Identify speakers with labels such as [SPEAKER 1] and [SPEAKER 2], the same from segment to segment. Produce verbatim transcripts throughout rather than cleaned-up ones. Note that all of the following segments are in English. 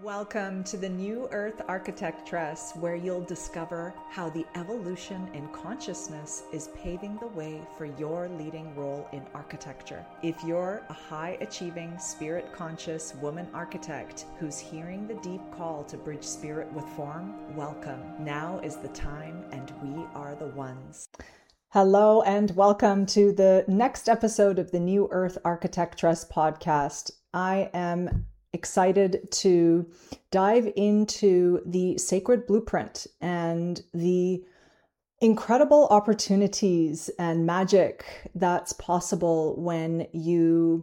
[SPEAKER 1] Welcome to the New Earth Architectress, where you'll discover how the evolution in consciousness is paving the way for your leading role in architecture. If you're a high-achieving, spirit-conscious woman architect who's hearing the deep call to bridge spirit with form, welcome. Now is the time, and we are the ones. Hello, and welcome to the next episode of the New Earth Architectress podcast. I am excited to dive into the sacred blueprint and the incredible opportunities and magic that's possible when you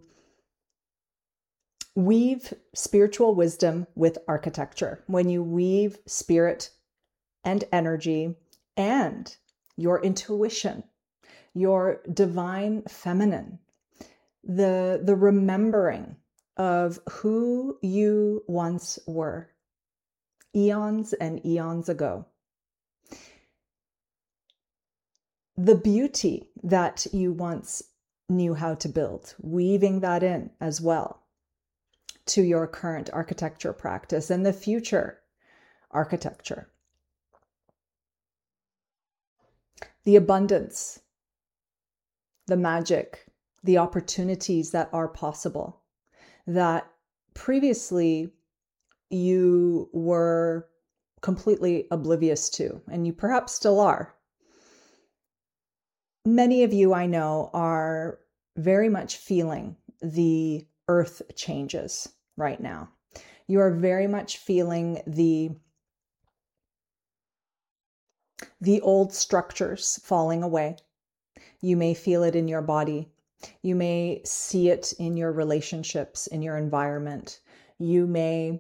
[SPEAKER 1] weave spiritual wisdom with architecture, when you weave spirit and energy and your intuition, your divine feminine, the, the remembering of who you once were, eons and eons ago. The beauty that you once knew how to build, weaving that in as well to your current architecture practice and the future architecture. The abundance, the magic, the opportunities that are possible, that previously you were completely oblivious to, and you perhaps still are. Many of you I know are very much feeling the earth changes right now. You are very much feeling the, the old structures falling away. You may feel it in your body. You may see it in your relationships, in your environment. You may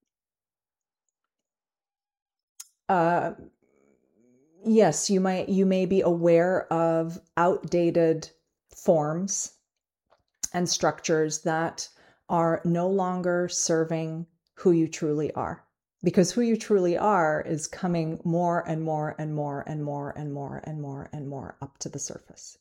[SPEAKER 1] uh, yes, you might you may be aware of outdated forms and structures that are no longer serving who you truly are. Because who you truly are is coming more and more and more and more and more and more and more up to the surface.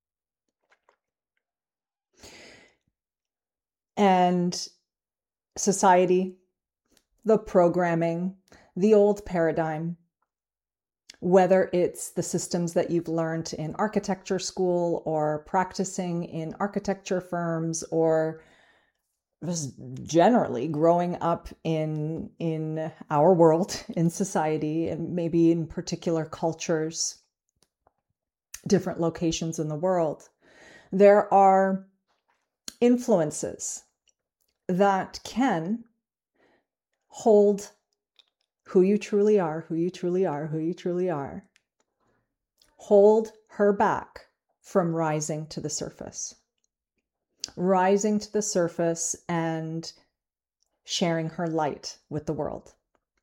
[SPEAKER 1] And society, the programming, the old paradigm, whether it's the systems that you've learned in architecture school or practicing in architecture firms or just generally growing up in, in our world, in society, and maybe in particular cultures, different locations in the world, there are influences that can hold who you truly are, who you truly are, who you truly are, hold her back from rising to the surface, rising to the surface and sharing her light with the world.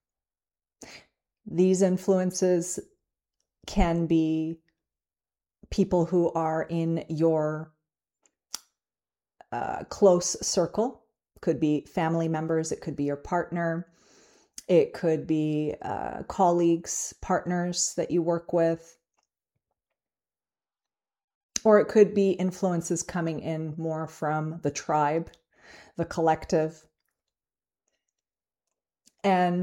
[SPEAKER 1] These influences can be people who are in your Uh, close circle. Could be family members, it could be your partner, it could be uh, colleagues, partners that you work with, or it could be influences coming in more from the tribe, the collective. And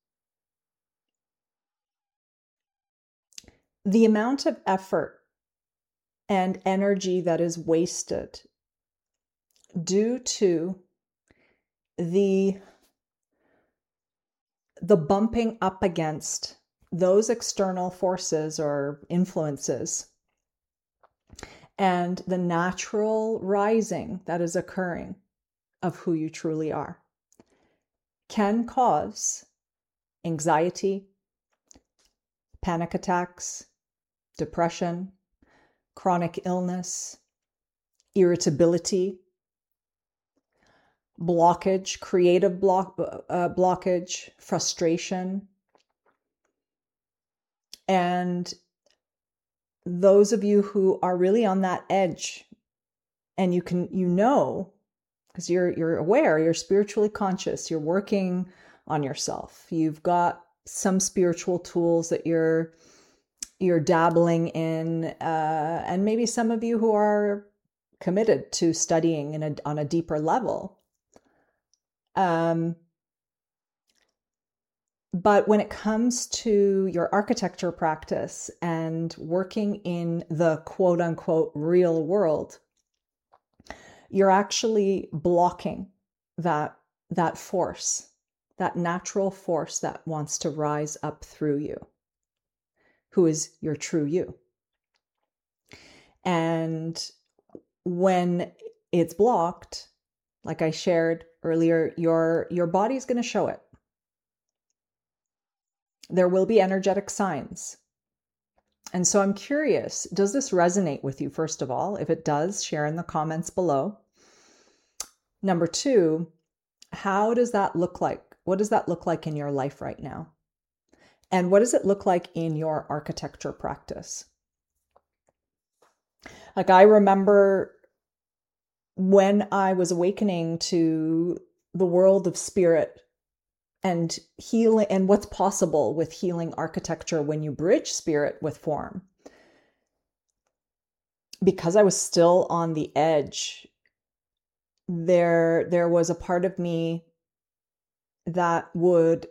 [SPEAKER 1] the amount of effort and energy that is wasted due to the, the bumping up against those external forces or influences and the natural rising that is occurring of who you truly are can cause anxiety, panic attacks, depression, chronic illness, irritability, blockage, creative block, uh, blockage, frustration. And those of you who are really on that edge, and you can, you know, because you're, you're aware, you're spiritually conscious, you're working on yourself. You've got some spiritual tools that you're, you're dabbling in, uh, and maybe some of you who are committed to studying in a, on a deeper level. Um, But when it comes to your architecture practice and working in the quote unquote real world, you're actually blocking that, that force, that natural force that wants to rise up through you, who is your true you. And when it's blocked, like I shared earlier, your, your body's going to show it. There will be energetic signs. And so I'm curious, does this resonate with you, first of all? If it does, share in the comments below. Number two, how does that look like? What does that look like in your life right now? And what does it look like in your architecture practice? Like, I remember when I was awakening to the world of spirit and healing and what's possible with healing architecture when you bridge spirit with form. Because I was still on the edge, there, there was a part of me that would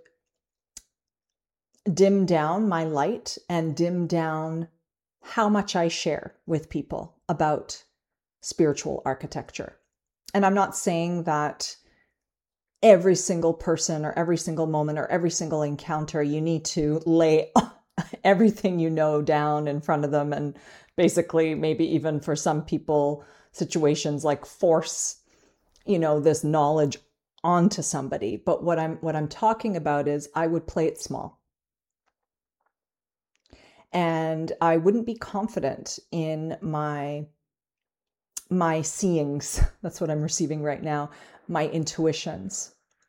[SPEAKER 1] dim down my light and dim down how much I share with people about spiritual architecture. And I'm not saying that every single person or every single moment or every single encounter, you need to lay everything you know down in front of them. And basically, maybe even for some people, situations like force, you know, this knowledge onto somebody. But what I'm, what I'm talking about is I would play it small. And I wouldn't be confident in my, my seeings. That's what I'm receiving right now. My intuitions,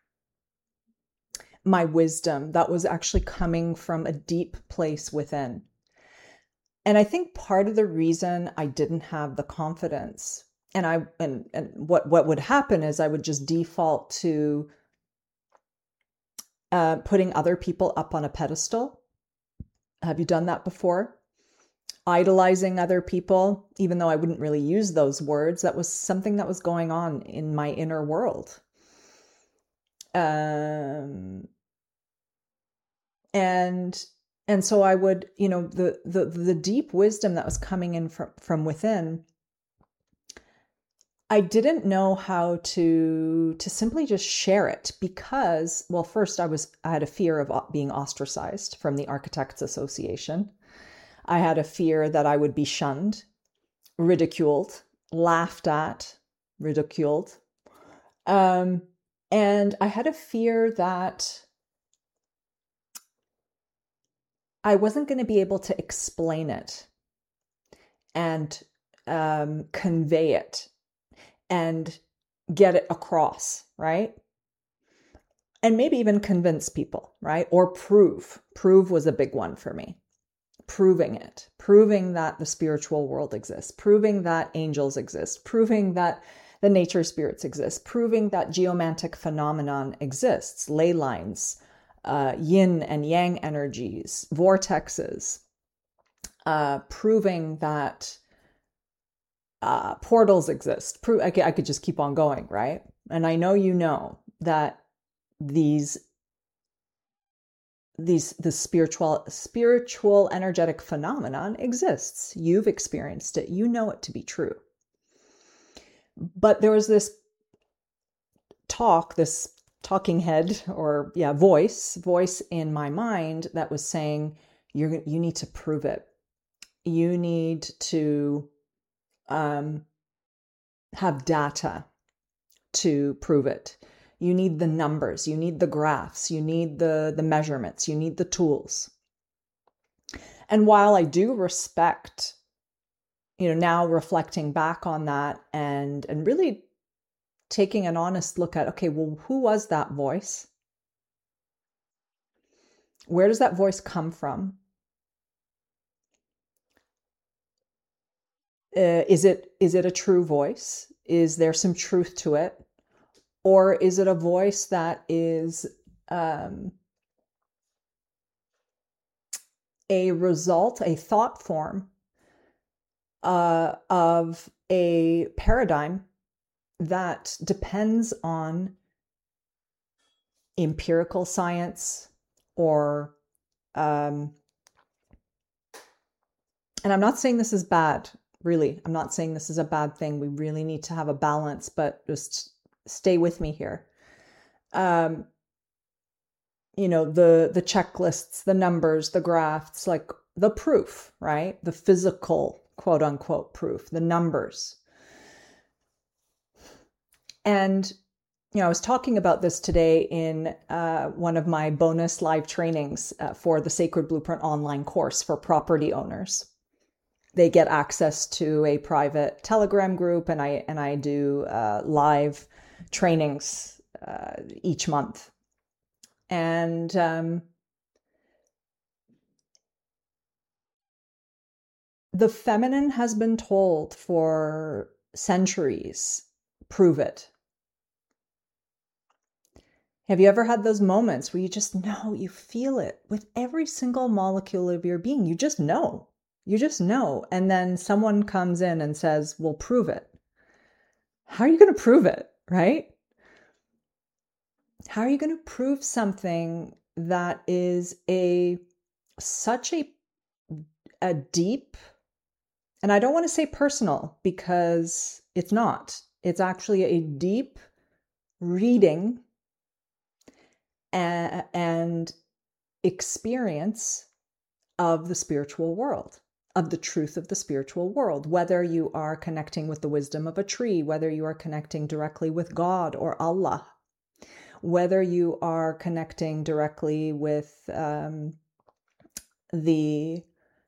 [SPEAKER 1] my wisdom that was actually coming from a deep place within. And I think part of the reason I didn't have the confidence, and I and, and what, what would happen is I would just default to uh, putting other people up on a pedestal. Have you done that before? Idolizing other people, even though I wouldn't really use those words. That was something that was going on in my inner world. Um, and, and so I would, you know, the, the, the deep wisdom that was coming in from, from within, I didn't know how to, to simply just share it because, well, first I was, I had a fear of being ostracized from the Architects Association. I had a fear that I would be shunned, ridiculed, laughed at, ridiculed. Um, and I had a fear that I wasn't going to be able to explain it and um, convey it and get it across, right? And maybe even convince people, right? Or prove. Prove was a big one for me. Proving it, proving that the spiritual world exists, proving that angels exist, proving that the nature spirits exist, proving that geomantic phenomenon exists, ley lines, uh, yin and yang energies, vortexes, uh, proving that uh, portals exist. Pro- I, I could just keep on going, right? And I know you know that these these the spiritual spiritual energetic phenomenon exists. You've experienced it. You know it to be true. But there was this talk, this talking head or yeah, voice, voice in my mind that was saying, you're you need to prove it. You need to um, have data to prove it. You need the numbers, you need the graphs, you need the, the measurements, you need the tools. And while I do respect, you know, now reflecting back on that and, and really taking an honest look at, okay, well, who was that voice? Where does that voice come from? Uh, is it, is it a true voice? Is there some truth to it? Or is it a voice that is um, a result, a thought form uh, of a paradigm that depends on empirical science, or, um, and I'm not saying this is bad, really. I'm not saying this is a bad thing. We really need to have a balance, but just stay with me here. Um, you know, the, the checklists, the numbers, the graphs, like the proof, right? The physical, quote unquote, proof, the numbers. And, you know, I was talking about this today in uh, one of my bonus live trainings uh, for the Sacred Blueprint online course for property owners. They get access to a private Telegram group, and I and I do uh, live trainings uh, each month. And um, the feminine has been told for centuries, prove it. Have you ever had those moments where you just know, you feel it with every single molecule of your being? You just know. You just know. And then someone comes in and says, well, prove it. How are you going to prove it, right? How are you going to prove something that is a such a, a deep, and I don't want to say personal because it's not. It's actually a deep reading and, and experience of the spiritual world, of the truth of the spiritual world, whether you are connecting with the wisdom of a tree, whether you are connecting directly with God or Allah, whether you are connecting directly with um, the,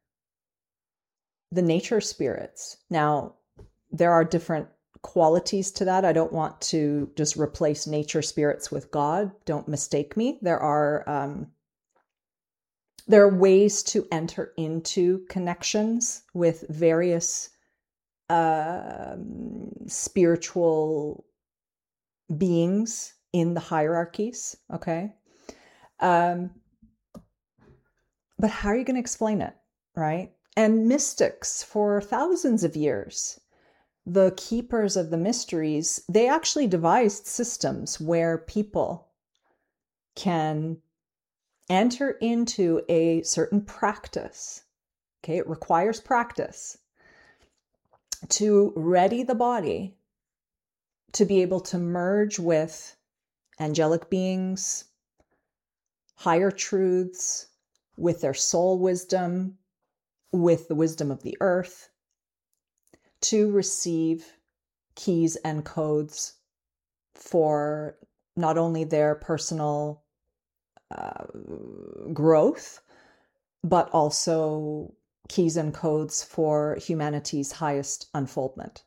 [SPEAKER 1] the nature spirits. Now, there are different qualities to that. I don't want to just replace nature spirits with God. Don't mistake me. There are um, there are ways to enter into connections with various uh, spiritual beings in the hierarchies. Okay. Um, but how are you going to explain it? Right. And mystics for thousands of years, the keepers of the mysteries, they actually devised systems where people can enter into a certain practice. Okay, it requires practice to ready the body to be able to merge with angelic beings, higher truths, with their soul wisdom, with the wisdom of the earth, to receive keys and codes for not only their personal uh, growth, but also keys and codes for humanity's highest unfoldment.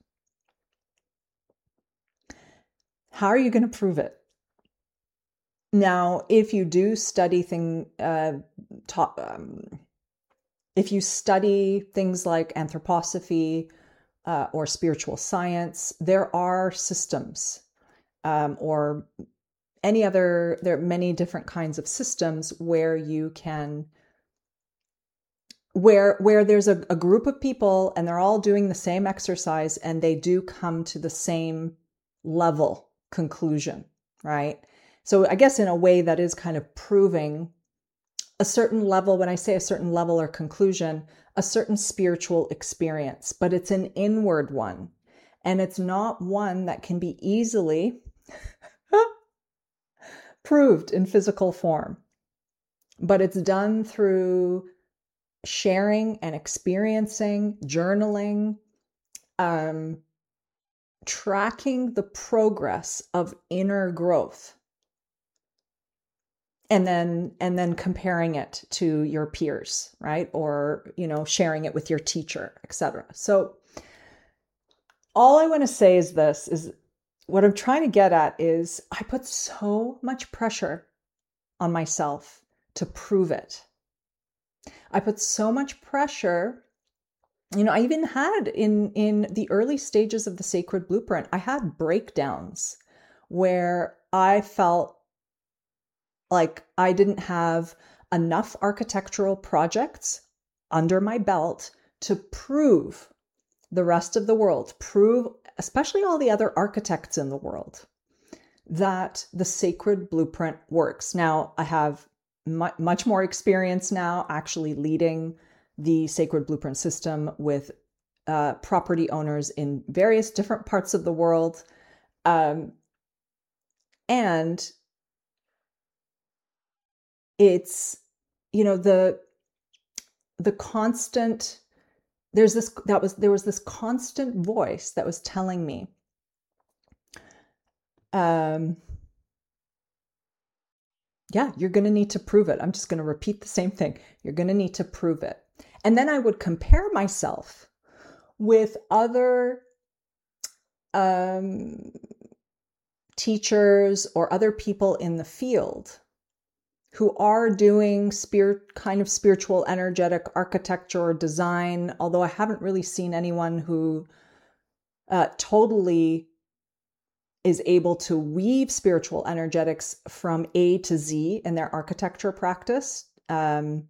[SPEAKER 1] How are you going to prove it? Now, if you do study thing, uh, ta- um, if you study things like anthroposophy uh, or spiritual science, there are systems um, or any other, there are many different kinds of systems where you can, where, where there's a, a group of people and they're all doing the same exercise and they do come to the same level conclusion, right? So I guess in a way that is kind of proving a certain level. When I say a certain level or conclusion, a certain spiritual experience, but it's an inward one. And it's not one that can be easily proved in physical form, but it's done through sharing and experiencing, journaling, um, tracking the progress of inner growth, and then and then comparing it to your peers, right? Or, you know, sharing it with your teacher, et cetera. So all I want to say is this, is what I'm trying to get at is I put so much pressure on myself to prove it. I put so much pressure. You know, I even had in, in the early stages of the Sacred Blueprint, I had breakdowns where I felt like I didn't have enough architectural projects under my belt to prove the rest of the world, prove, especially all the other architects in the world, that the Sacred Blueprint works. Now, I have mu- much more experience now actually leading the Sacred Blueprint system with uh, property owners in various different parts of the world. Um, and it's, you know, the, the constant, there's this, that was, there was this constant voice that was telling me, um, yeah, you're going to need to prove it. I'm just going to repeat the same thing. You're going to need to prove it. And then I would compare myself with other um, teachers or other people in the field who are doing spirit, kind of spiritual, energetic architecture or design, although I haven't really seen anyone who uh, totally is able to weave spiritual energetics from A to Z in their architecture practice. Um,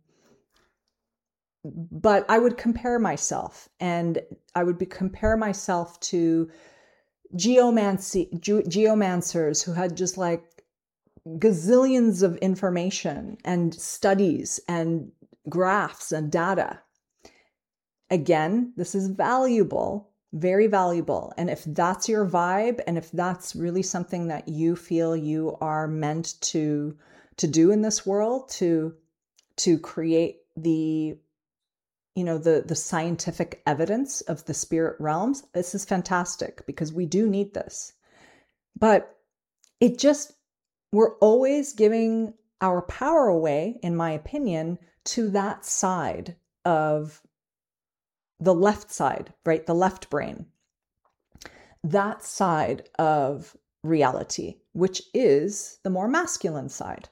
[SPEAKER 1] but I would compare myself, and I would be compare myself to geomancy, ge- geomancers who had just like gazillions of information and studies and graphs and data. Again, this is valuable, very valuable. And if that's your vibe, and if that's really something that you feel you are meant to, to do in this world, to, to create the, you know, the, the scientific evidence of the spirit realms, this is fantastic because we do need this. But it just, we're always giving our power away, in my opinion, to that side of the left side, right? The left brain, that side of reality, which is the more masculine side.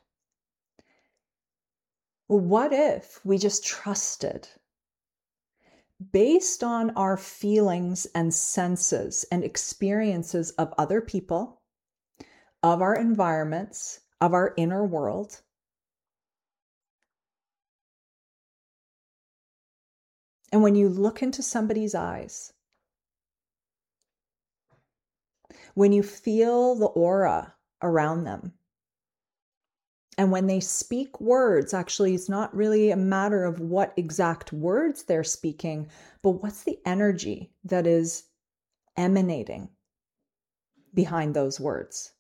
[SPEAKER 1] Well, what if we just trusted, based on our feelings and senses and experiences of other people, of our environments, of our inner world, and when you look into somebody's eyes, when you feel the aura around them, and when they speak words, actually, it's not really a matter of what exact words they're speaking, but what's the energy that is emanating behind those words?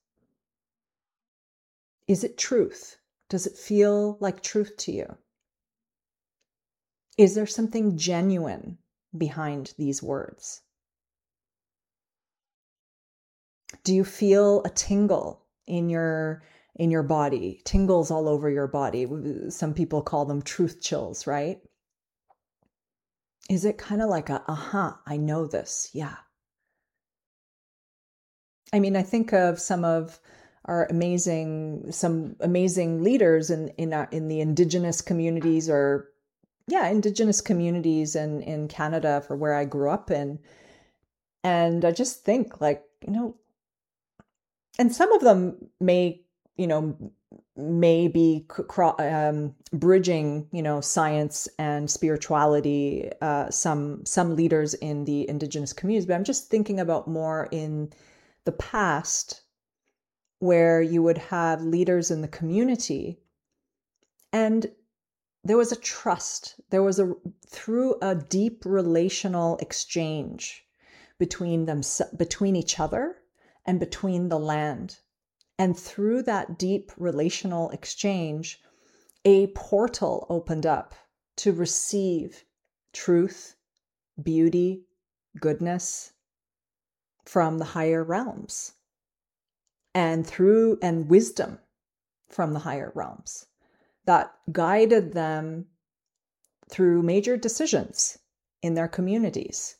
[SPEAKER 1] Is it truth? Does it feel like truth to you? Is there something genuine behind these words? Do you feel a tingle in your in your body, tingles all over your body? Some people call them truth chills, right? Is it kind of like a, uh-huh, I know this, yeah. I mean, I think of some of our amazing, some amazing leaders in in, our, in the Indigenous communities, or yeah, Indigenous communities in, in Canada, for where I grew up in. And I just think like, you know, and some of them may, you know, may be um, bridging, you know, science and spirituality, uh, some, some leaders in the Indigenous communities, but I'm just thinking about more in the past, where you would have leaders in the community and there was a trust, there was a, through a deep relational exchange between them, between each other and between the land. And through that deep relational exchange, a portal opened up to receive truth, beauty, goodness from the higher realms, and through and wisdom from the higher realms that guided them through major decisions in their communities.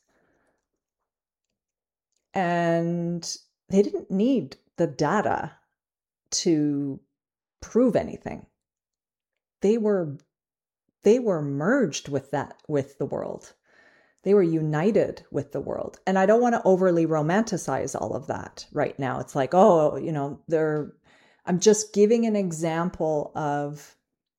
[SPEAKER 1] And they didn't need the data to prove anything. They were they were merged with that, with the world. They were united with the world. And I don't want to overly romanticize all of that right now. It's like, oh, you know, they're I'm just giving an example of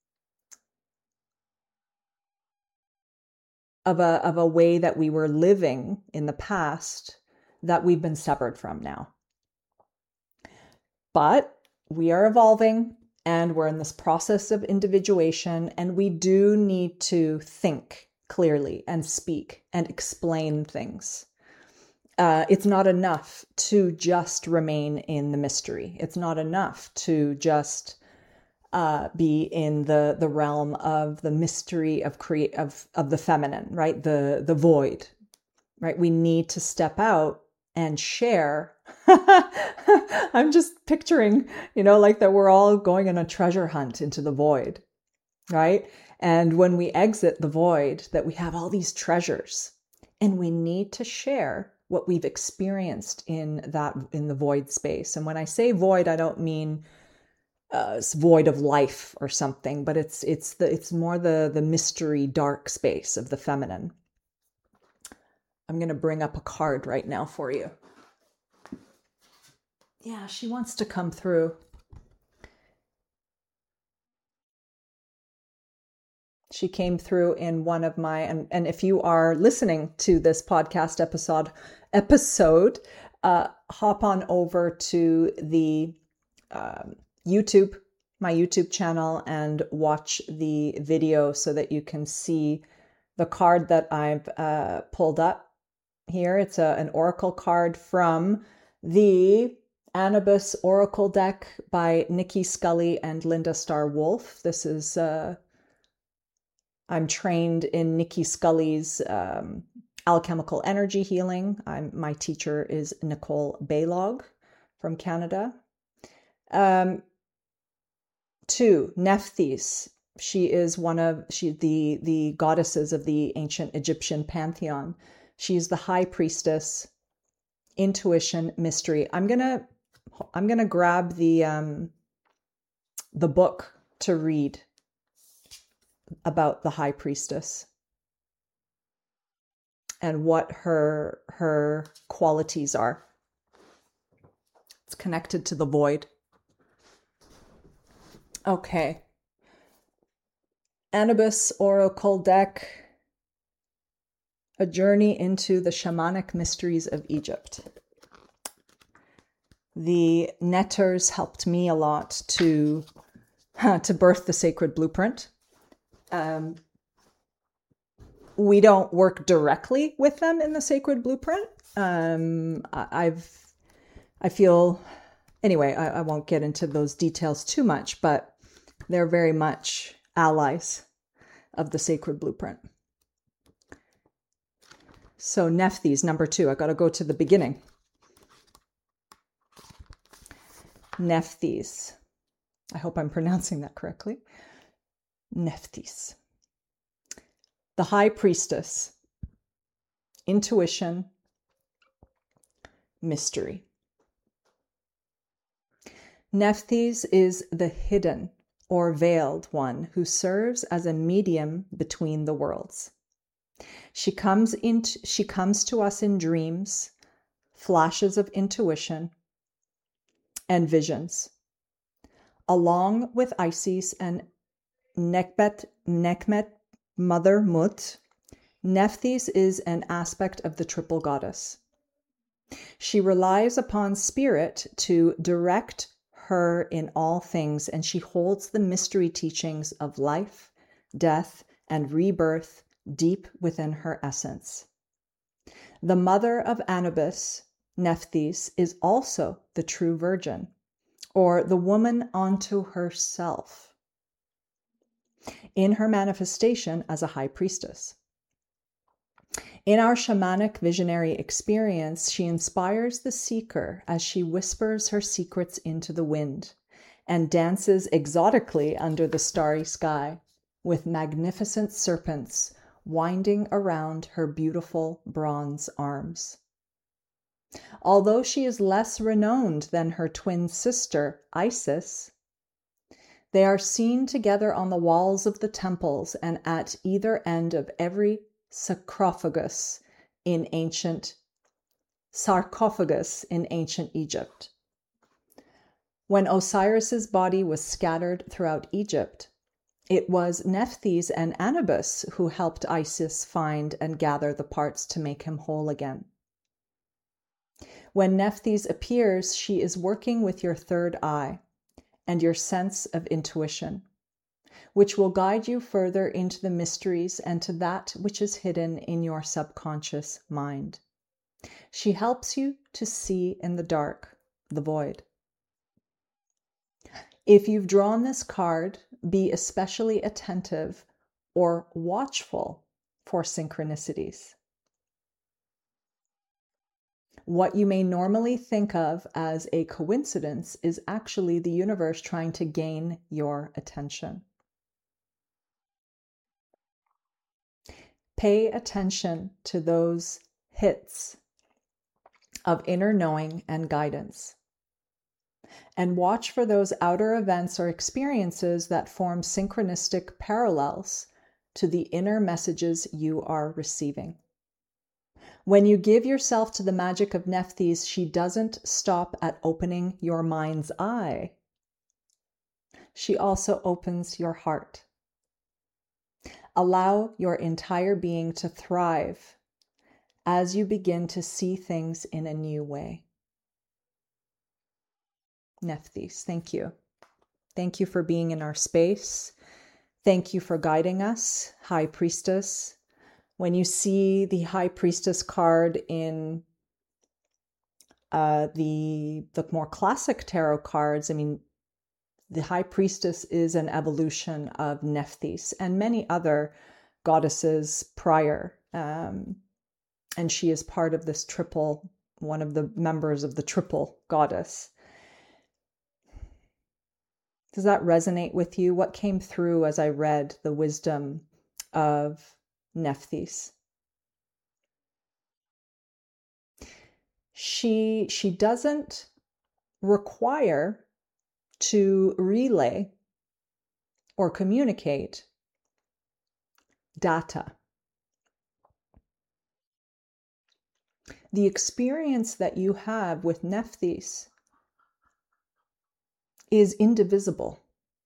[SPEAKER 1] of a of a way that we were living in the past that we've been severed from now. But we are evolving. and we're in this process of individuation, and we do need to think clearly and speak and explain things. Uh, it's not enough to just remain in the mystery. It's not enough to just uh, be in the the realm of the mystery of create of of the feminine, right? The the void, right? We need to step out and share. I'm just picturing, you know, like that we're all going on a treasure hunt into the void, right? And when we exit the void, that we have all these treasures, and we need to share what we've experienced in that, in the void space. And when I say void, I don't mean uh, it's void of life or something, but it's it's the it's more the the mystery dark space of the feminine. I'm going to bring up a card right now for you. Yeah, she wants to come through. She came through in one of my, and, and if you are listening to this podcast episode, episode, uh, hop on over to the um, YouTube, my YouTube channel, and watch the video so that you can see the card that I've uh, pulled up here. It's a, an oracle card from the Anubis Oracle deck by Nikki Scully and Linda Starr Wolf. This is, uh, I'm trained in Nikki Scully's um, alchemical energy healing. I'm, my teacher is Nicole Baylog from Canada. Um, two, Nephthys. She is one of she the the goddesses of the ancient Egyptian pantheon. She's the high priestess, intuition, mystery. I'm gonna I'm gonna grab the um, the book to read about the high priestess and what her her qualities are. It's connected to the void. Okay. Anubis Oracle deck, A Journey into the Shamanic Mysteries of Egypt. The netters helped me a lot to, to birth the sacred blueprint. Um, we don't work directly with them in the sacred blueprint. Um, I've, I feel, anyway, I, I won't get into those details too much, but they're very much allies of the sacred blueprint. So Nephthys, number two, I got to go to the beginning. Nephthys. I hope I'm pronouncing that correctly. Nephthys. The high priestess. Intuition. Mystery. Nephthys is the hidden or veiled one who serves as a medium between the worlds. She comes into, she comes to us in dreams, flashes of intuition, and visions. Along with Isis and Nekbet, Nekmet, Mother Mut, Nephthys is an aspect of the triple goddess. She relies upon spirit to direct her in all things, and she holds the mystery teachings of life, death, and rebirth deep within her essence. The mother of Anubis, Nephthys, is also the true virgin, or the woman unto herself, in her manifestation as a high priestess. In our shamanic visionary experience, she inspires the seeker as she whispers her secrets into the wind and dances exotically under the starry sky with magnificent serpents winding around her beautiful bronze arms. Although she is less renowned than her twin sister, Isis, they are seen together on the walls of the temples and at either end of every sarcophagus in ancient sarcophagus in ancient Egypt. When Osiris's body was scattered throughout Egypt, it was Nephthys and Anubis who helped Isis find and gather the parts to make him whole again. When Nephthys appears, she is working with your third eye and your sense of intuition, which will guide you further into the mysteries and to that which is hidden in your subconscious mind. She helps you to see in the dark, the void. If you've drawn this card, be especially attentive or watchful for synchronicities. What you may normally think of as a coincidence is actually the universe trying to gain your attention. Pay attention to those hits of inner knowing and guidance, and watch for those outer events or experiences that form synchronistic parallels to the inner messages you are receiving. When you give yourself to the magic of Nephthys, she doesn't stop at opening your mind's eye. She also opens your heart. Allow your entire being to thrive as you begin to see things in a new way. Nephthys, thank you. Thank you for being in our space. Thank you for guiding us, High Priestess. When you see the High Priestess card in uh, the, the more classic tarot cards, I mean, the High Priestess is an evolution of Nephthys and many other goddesses prior. Um, and she is part of this triple, one of the members of the triple goddess. Does that resonate with you? What came through as I read the wisdom of Nephthys? She, she doesn't require to relay or communicate data. The experience that you have with Nephthys is indivisible,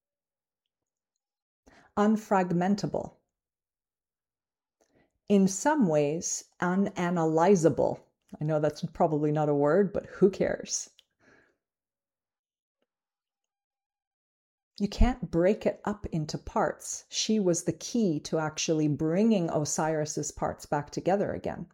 [SPEAKER 1] unfragmentable, in some ways unanalyzable. I know that's probably not a word, but who cares? You can't break it up into parts. She was the key to actually bringing Osiris's parts back together again.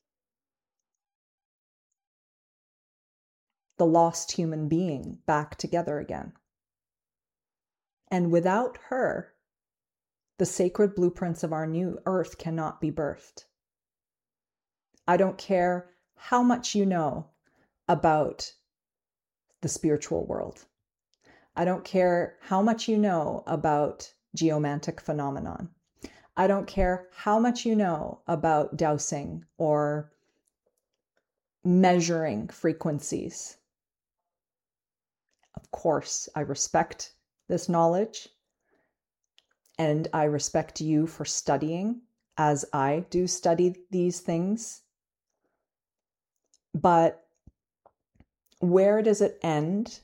[SPEAKER 1] The lost human being back together again. And without her, the sacred blueprints of our new earth cannot be birthed. I don't care how much you know about the spiritual world. I don't care how much you know about geomantic phenomenon. I don't care how much you know about dowsing or measuring frequencies. Of course, I respect this knowledge, and I respect you for studying as I do study these things. But where does it end?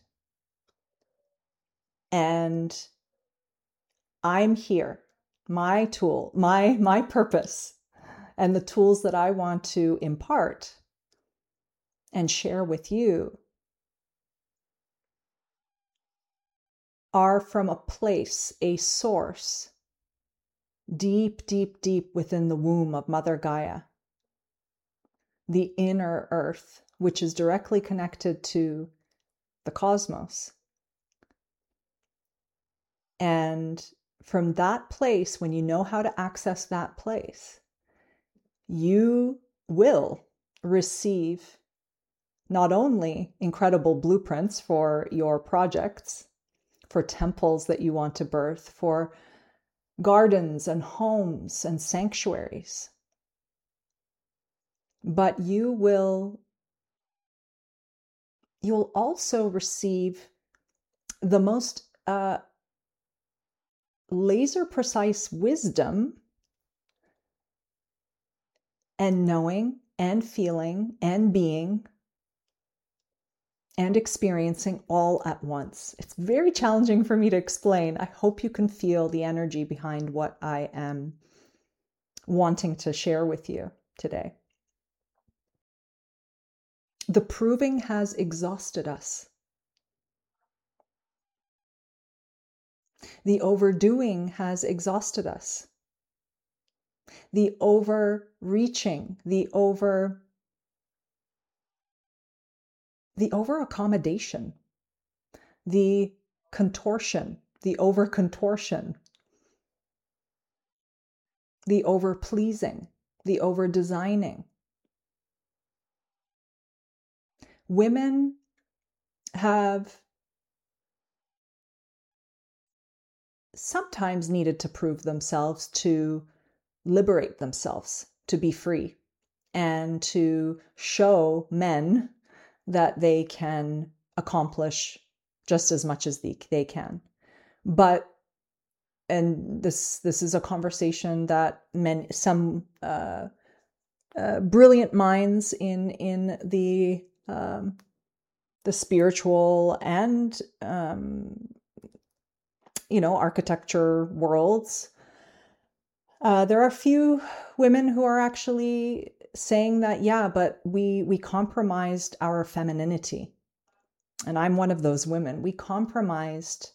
[SPEAKER 1] And I'm here, my tool, my, my purpose, and the tools that I want to impart and share with you are from a place, a source, deep, deep, deep within the womb of Mother Gaia, the inner earth, which is directly connected to the cosmos. And from that place, when you know how to access that place, you will receive not only incredible blueprints for your projects, for temples that you want to birth, for gardens and homes and sanctuaries, but you will you'll also receive the most uh, laser precise wisdom and knowing and feeling and being and experiencing all at once. It's very challenging for me to explain. I hope you can feel the energy behind what I am wanting to share with you today. The proving has exhausted us. The overdoing has exhausted us. The overreaching, the over, the over accommodation, the contortion, the over contortion, the over pleasing, the over designing. Women have sometimes needed to prove themselves to liberate themselves, to be free, and to show men that they can accomplish just as much as they, they can. But, and this this is a conversation that men, some uh, uh, brilliant minds in in the um, the spiritual and um, you know architecture worlds. Uh, there are a few women who are actually saying that, yeah, but we we compromised our femininity. And I'm one of those women. We compromised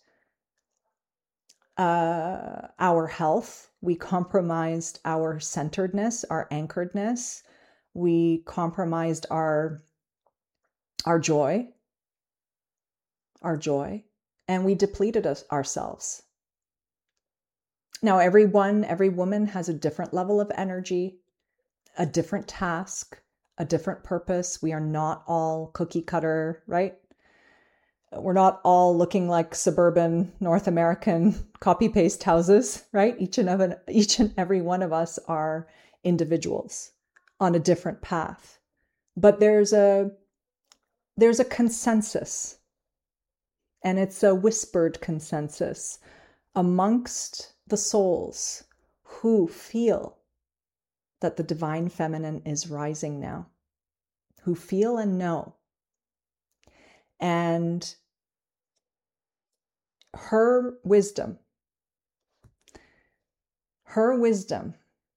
[SPEAKER 1] uh, our health. We compromised our centeredness, our anchoredness. We compromised our, our joy, our joy, and we depleted us, ourselves. Now, everyone, every woman has a different level of energy, a different task, a different purpose. We are not all cookie cutter, right? We're not all looking like suburban North American copy paste houses, right? Each and every, each and every one of us are individuals on a different path. But there's a there's a consensus, and it's a whispered consensus amongst the souls who feel that the divine feminine is rising now, who feel and know. And her wisdom, her wisdom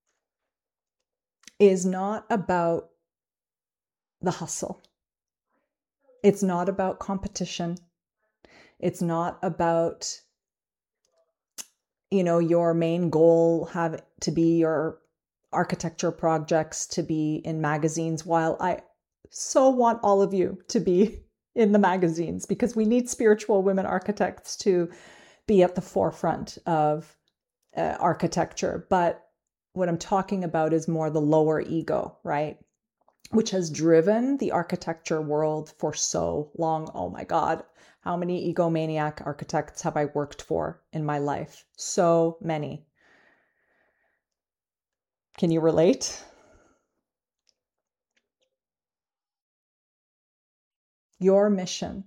[SPEAKER 1] is not about the hustle. It's not about competition. It's not about, you know, your main goal have to be your architecture projects to be in magazines, while I so want all of you to be in the magazines, because we need spiritual women architects to be at the forefront of uh, architecture. But what I'm talking about is more the lower ego, right? Which has driven the architecture world for so long. Oh my God, how many egomaniac architects have I worked for in my life? So many. Can you relate? Your mission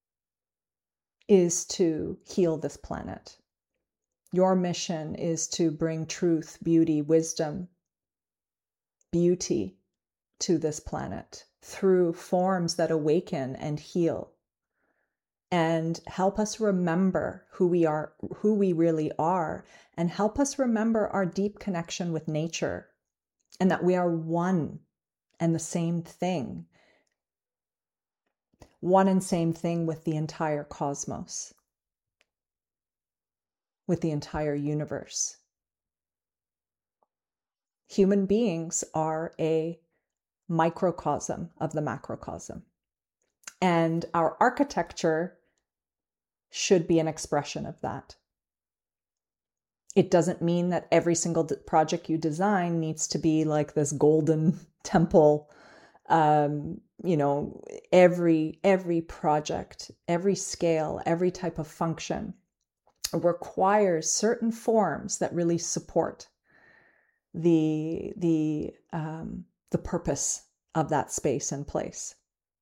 [SPEAKER 1] is to heal this planet. Your mission is to bring truth, beauty, wisdom, beauty to this planet through forms that awaken and heal and help us remember who we are, who we really are, and help us remember our deep connection with nature, and that we are one and the same thing, one and same thing with the entire cosmos, with the entire universe. Human beings are a microcosm of the macrocosm, and our architecture should be an expression of that. It doesn't mean that every single project you design needs to be like this golden temple. Um, you know, every every project, every scale, every type of function requires certain forms that really support the the um, the purpose of that space and place.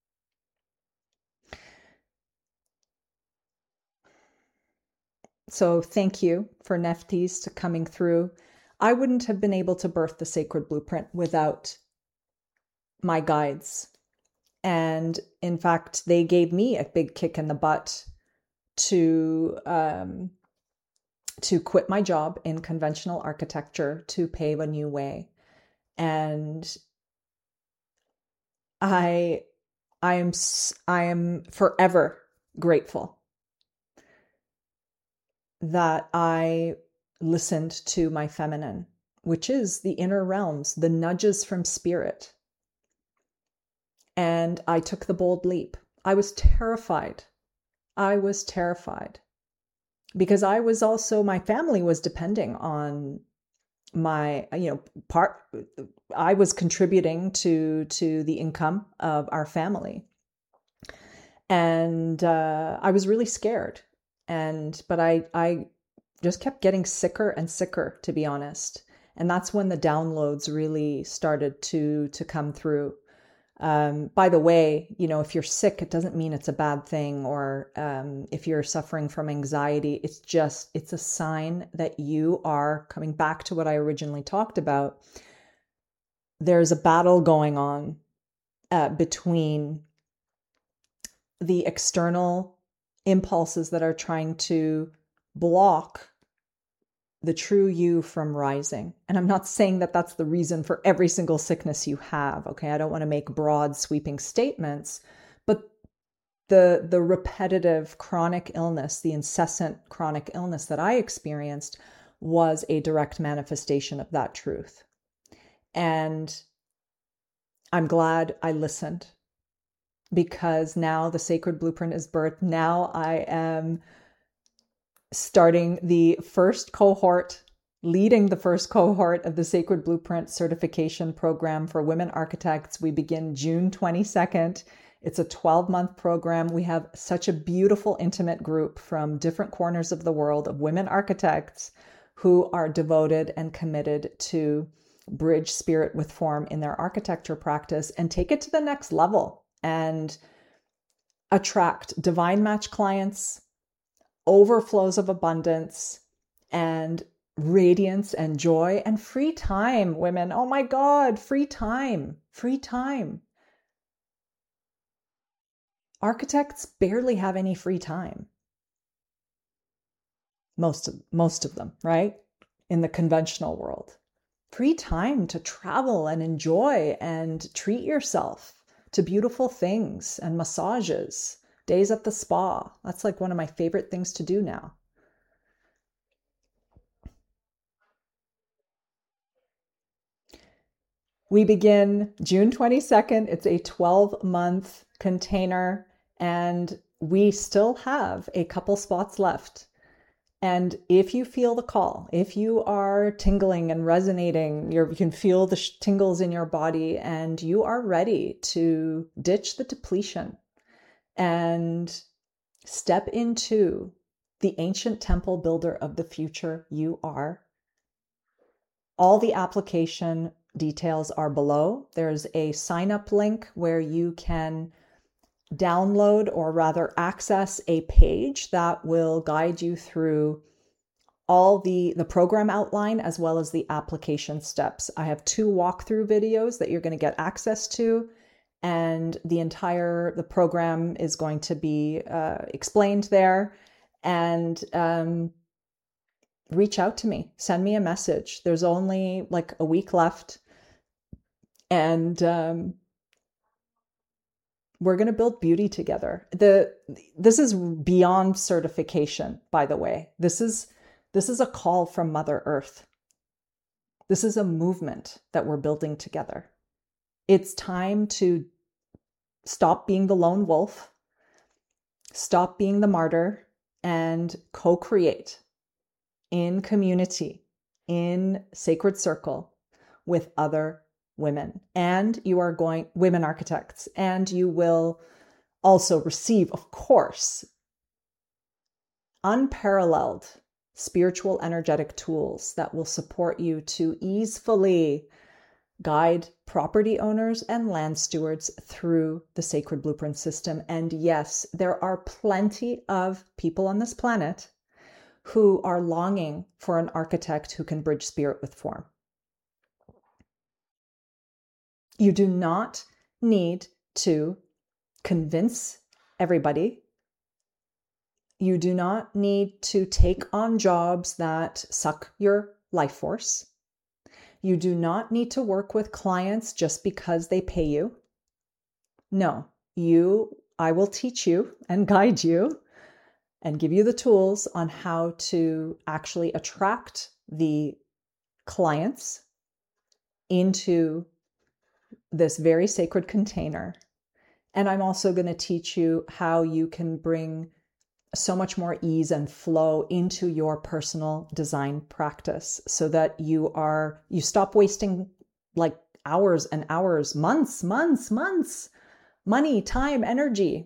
[SPEAKER 1] So thank you for Nephthys to coming through. I wouldn't have been able to birth the Sacred Blueprint without my guides. And in fact, they gave me a big kick in the butt to um, to quit my job in conventional architecture to pave a new way. And I I am I am forever grateful that I listened to my feminine, which is the inner realms, the nudges from spirit. And I took the bold leap. I was terrified. I was terrified because I was also, my family was depending on my, you know, part, I was contributing to, to the income of our family. And uh, I was really scared. And, but I, I just kept getting sicker and sicker, to be honest. And that's when the downloads really started to, to come through. Um, by the way, you know, if you're sick, it doesn't mean it's a bad thing. Or um, if you're suffering from anxiety, it's just, it's a sign that you are coming back to what I originally talked about. There's a battle going on uh, between the external impulses that are trying to block the true you from rising. And I'm not saying that that's the reason for every single sickness you have. Okay. I don't want to make broad sweeping statements, but the, the repetitive chronic illness, the incessant chronic illness that I experienced was a direct manifestation of that truth. And I'm glad I listened, because now the Sacred Blueprint is birthed. Now I am starting the first cohort, leading the first cohort of the Sacred Blueprint certification program for women architects. We begin June twenty-second. It's a twelve-month program. We have such a beautiful, intimate group from different corners of the world of women architects who are devoted and committed to bridge spirit with form in their architecture practice and take it to the next level and attract divine match clients, overflows of abundance and radiance and joy and free time, women. Oh my God, free time, free time. Architects barely have any free time. Most of, most of them, right? In the conventional world. Free time to travel and enjoy and treat yourself to beautiful things and massages. Days at the spa. That's like one of my favorite things to do now. We begin June twenty-second. It's a twelve month container and we still have a couple spots left. And if you feel the call, if you are tingling and resonating, you're, you can feel the sh- tingles in your body and you are ready to ditch the depletion and step into the ancient temple builder of the future you are. All the application details are below. There's a sign up link where you can download or rather access a page that will guide you through all the, the program outline as well as the application steps. I have two walkthrough videos that you're going to get access to, and the entire, the program is going to be uh, explained there. And um, reach out to me, send me a message. There's only like a week left. And um, we're going to build beauty together. The this is beyond certification, by the way. This is this is a call from Mother Earth. This is a movement that we're building together. It's time to stop being the lone wolf, stop being the martyr, and co-create in community, in sacred circle with other women. And you are going, women architects, and you will also receive, of course, unparalleled spiritual energetic tools that will support you to easily guide property owners and land stewards through the Sacred Blueprint system. And yes, there are plenty of people on this planet who are longing for an architect who can bridge spirit with form. You do not need to convince everybody. You do not need to take on jobs that suck your life force. You do not need to work with clients just because they pay you. No, you, I will teach you and guide you and give you the tools on how to actually attract the clients into this very sacred container. And I'm also going to teach you how you can bring so much more ease and flow into your personal design practice so that you are, you stop wasting like hours and hours, months, months, months, money, time, energy,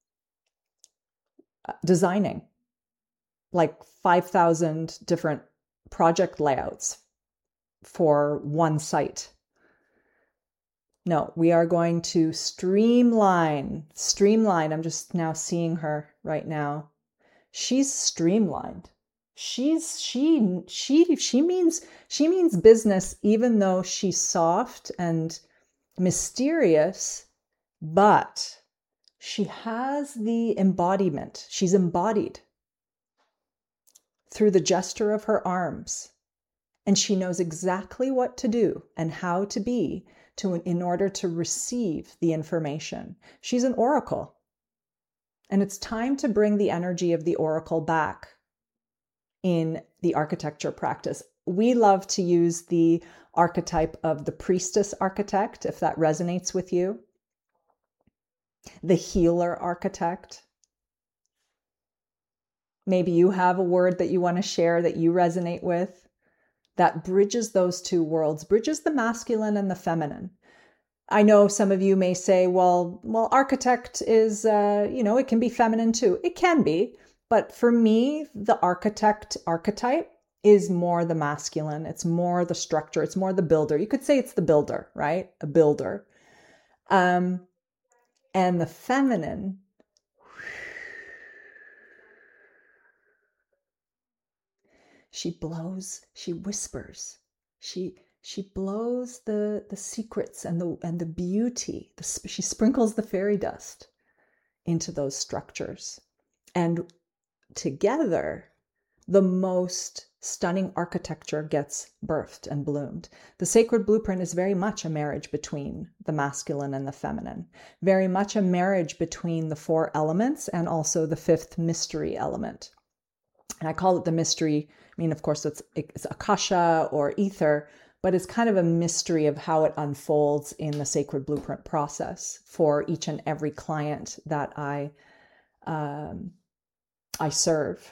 [SPEAKER 1] designing like five thousand different project layouts for one site. No, we are going to streamline, streamline. I'm just now seeing her right now. She's streamlined. She's, she, she, she means, she means business, even though she's soft and mysterious, but she has the embodiment. She's embodied through the gesture of her arms. And she knows exactly what to do and how to be to, in order to receive the information. She's an oracle. And it's time to bring the energy of the oracle back in the architecture practice. We love to use the archetype of the priestess architect, if that resonates with you. The healer architect. Maybe you have a word that you want to share that you resonate with that bridges those two worlds, bridges the masculine and the feminine. I know some of you may say, well, well, architect is, uh, you know, it can be feminine too. It can be. But for me, the architect archetype is more the masculine. It's more the structure. It's more the builder. You could say it's the builder, right? A builder. Um, and the feminine, she blows, she whispers, she she blows the the secrets and the and the beauty. The, she sprinkles the fairy dust into those structures, and together, the most stunning architecture gets birthed and bloomed. The sacred blueprint is very much a marriage between the masculine and the feminine, very much a marriage between the four elements and also the fifth mystery element. And I call it the mystery. I mean, of course, it's, it's Akasha or ether, but it's kind of a mystery of how it unfolds in the sacred blueprint process for each and every client that I, um, I serve.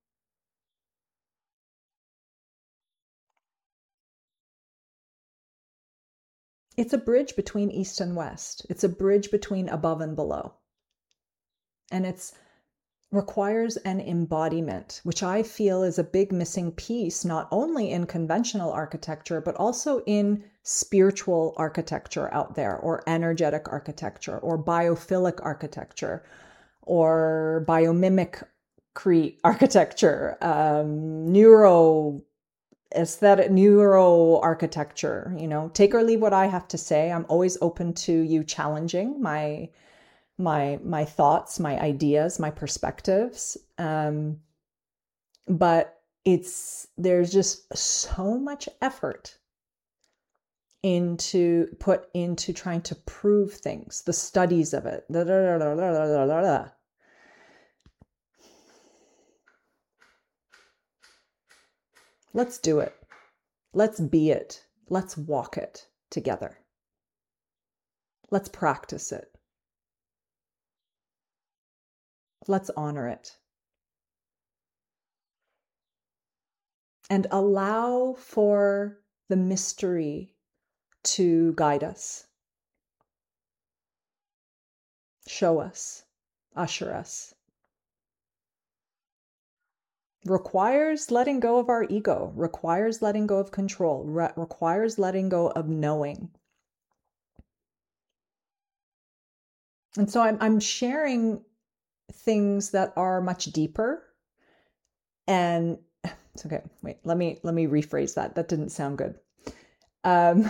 [SPEAKER 1] It's a bridge between East and West. It's a bridge between above and below. And it's requires an embodiment, which I feel is a big missing piece, not only in conventional architecture, but also in spiritual architecture out there, or energetic architecture, or biophilic architecture, or biomimicry architecture, um, neuro aesthetic, neuro architecture. You know, take or leave what I have to say. I'm always open to you challenging my my my thoughts, my ideas, my perspectives. Um, but it's there's just so much effort into put into trying to prove things, the studies of it. Da, da, da, da, da, da, da. Let's do it. Let's be it. Let's walk it together. Let's practice it. Let's honor it. And allow for the mystery to guide us, show us, usher us. Requires letting go of our ego, requires letting go of control, re- requires letting go of knowing. And so I'm, I'm sharing things that are much deeper. And it's okay. Wait, let me let me rephrase that. That didn't sound good. Um,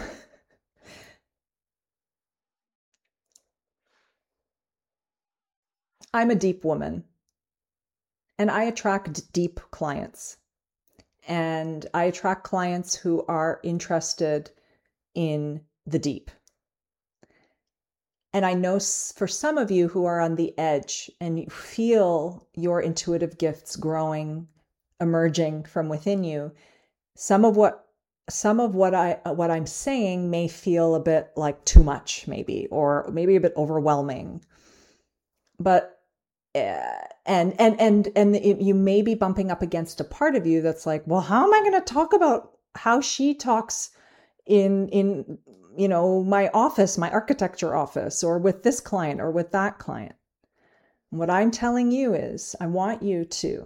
[SPEAKER 1] I'm a deep woman, and I attract deep clients. And I attract clients who are interested in the deep. And I know for some of you who are on the edge and you feel your intuitive gifts growing, emerging from within you, some of what some of what I what I'm saying may feel a bit like too much, maybe, or maybe a bit overwhelming. But uh, and and and and it, you may be bumping up against a part of you that's like, well, how am I going to talk about how she talks in in you know my office, my architecture office, or with this client or with that client? What I'm telling you is, I want you to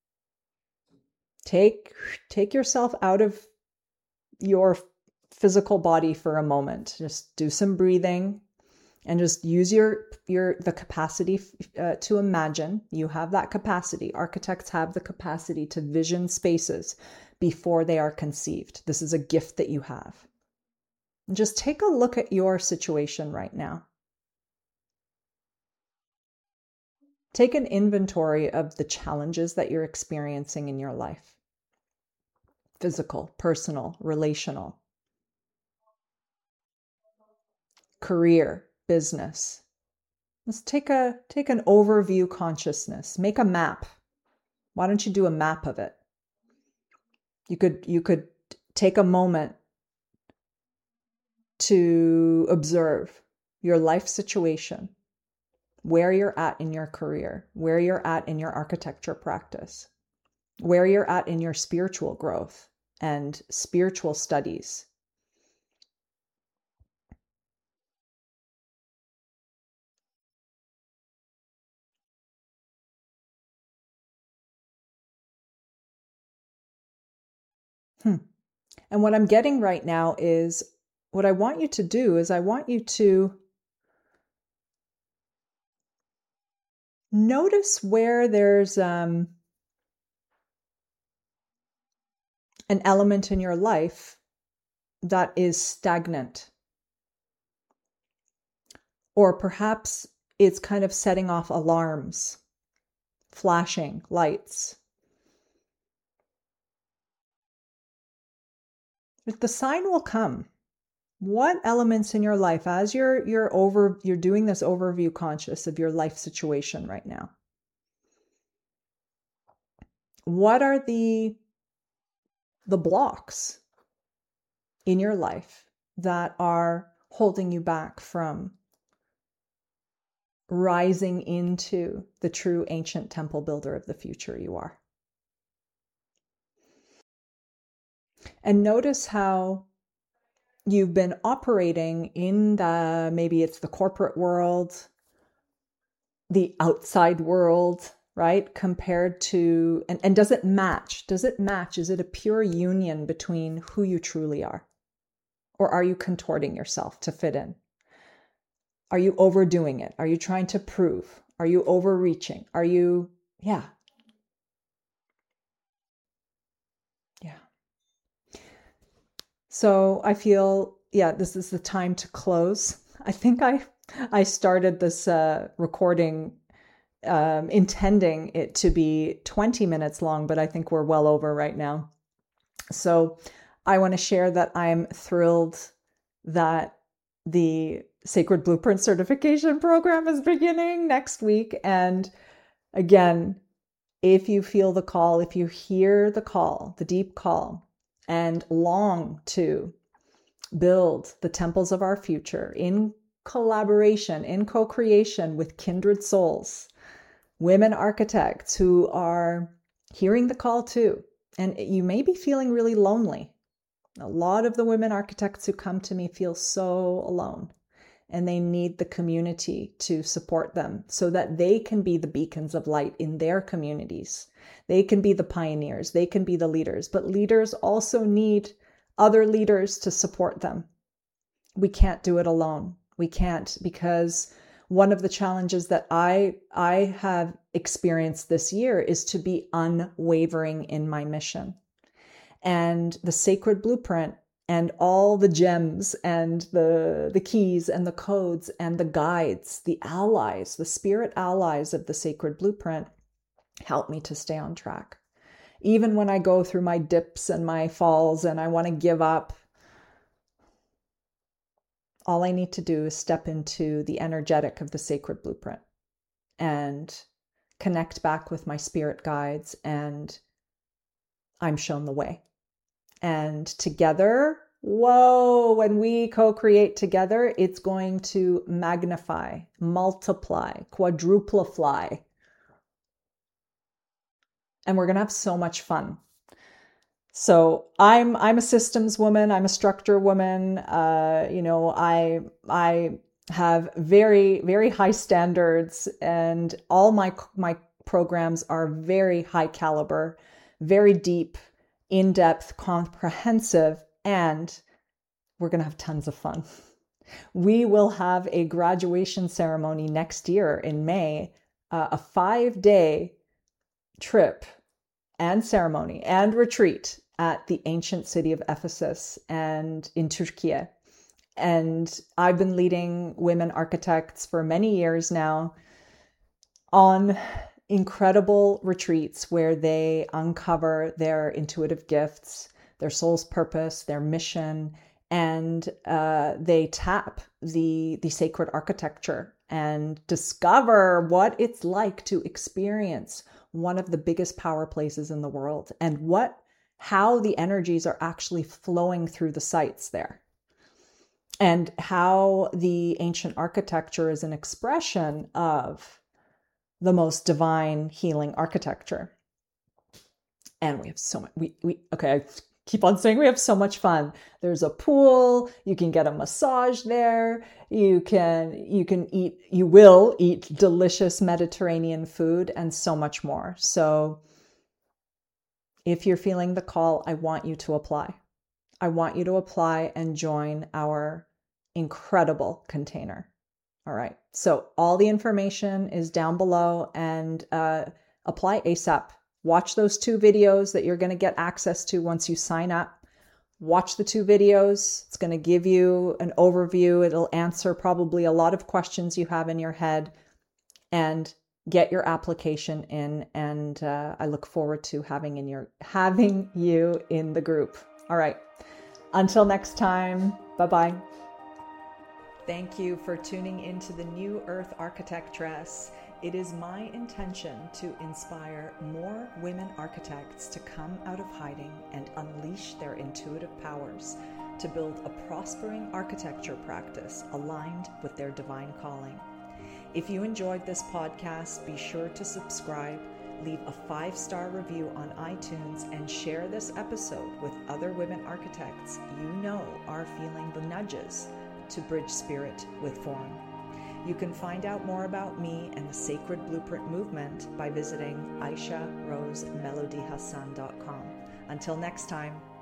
[SPEAKER 1] take take yourself out of your physical body for a moment. Just do some breathing and just use your your the capacity uh, to imagine. You have that capacity. Architects have the capacity to vision spaces before they are conceived. This is a gift that you have. And just take a look at your situation right now. Take an inventory of the challenges that you're experiencing in your life. Physical, personal, relational, career, business. Let's take a take an overview consciousness. Make a map. Why don't you do a map of it? You could you could take a moment to observe your life situation, where you're at in your career, where you're at in your architecture practice, where you're at in your spiritual growth and spiritual studies. Hmm. And what I'm getting right now is, what I want you to do is I want you to notice where there's um, an element in your life that is stagnant. Or perhaps it's kind of setting off alarms, flashing lights. But the sign will come. What elements in your life, as you're you're over you're doing this overview conscious of your life situation right now, what are the the blocks in your life that are holding you back from rising into the true ancient temple builder of the future you are? And notice how you've been operating in the, maybe it's the corporate world, the outside world, right? Compared to, and, and does it match? Does it match? Is it a pure union between who you truly are? Or are you contorting yourself to fit in? Are you overdoing it? Are you trying to prove? Are you overreaching? Are you, yeah. Yeah. So I feel, yeah, this is the time to close. I think I I started this uh, recording um, intending it to be twenty minutes long, but I think we're well over right now. So I want to share that I'm thrilled that the Sacred Blueprint Certification Program is beginning next week. And again, if you feel the call, if you hear the call, the deep call, and long to build the temples of our future in collaboration, in co-creation with kindred souls, women architects who are hearing the call too. And you may be feeling really lonely. A lot of the women architects who come to me feel so alone, and they need the community to support them so that they can be the beacons of light in their communities. They can be the pioneers, they can be the leaders, but leaders also need other leaders to support them. We can't do it alone. We can't, because one of the challenges that I I have experienced this year is to be unwavering in my mission. And the Sacred Blueprint and all the gems and the, the keys and the codes and the guides, the allies, the spirit allies of the Sacred Blueprint help me to stay on track. Even when I go through my dips and my falls and I want to give up, all I need to do is step into the energetic of the sacred blueprint and connect back with my spirit guides, and I'm shown the way. And together, whoa, when we co-create together, it's going to magnify, multiply, quadruplify. And we're going to have so much fun. So I'm I'm a systems woman. I'm a structure woman. Uh, you know, I I have very very high standards, and all my my programs are very high caliber, very deep, in-depth, comprehensive, and we're going to have tons of fun. We will have a graduation ceremony next year in May, uh, a five-day trip and ceremony and retreat at the ancient city of Ephesus and in Turkey. And I've been leading women architects for many years now on incredible retreats where they uncover their intuitive gifts, their soul's purpose, their mission, and uh, they tap the, the sacred architecture and discover what it's like to experience one of the biggest power places in the world, and what how the energies are actually flowing through the sites there, and how the ancient architecture is an expression of the most divine healing architecture. And we have so much, we, we, okay, I keep on saying we have so much fun. There's a pool, you can get a massage there, you can, you can eat, you will eat delicious Mediterranean food, and so much more. So if you're feeling the call, I want you to apply. I want you to apply and join our incredible container. All right. So all the information is down below, and uh, apply ASAP. Watch those two videos that you're going to get access to once you sign up. Watch the two videos. It's going to give you an overview. It'll answer probably a lot of questions you have in your head, and get your application in. And uh, I look forward to having in your having you in the group. All right. Until next time. Bye-bye. Thank you for tuning into the New Earth Architectress. It is my intention to inspire more women architects to come out of hiding and unleash their intuitive powers to build a prospering architecture practice aligned with their divine calling. If you enjoyed this podcast, be sure to subscribe, leave a five-star review on iTunes, and share this episode with other women architects you know are feeling the nudges to bridge spirit with form. You can find out more about me and the Sacred Blueprint movement by visiting aisha rose melody hassan dot com. Until next time.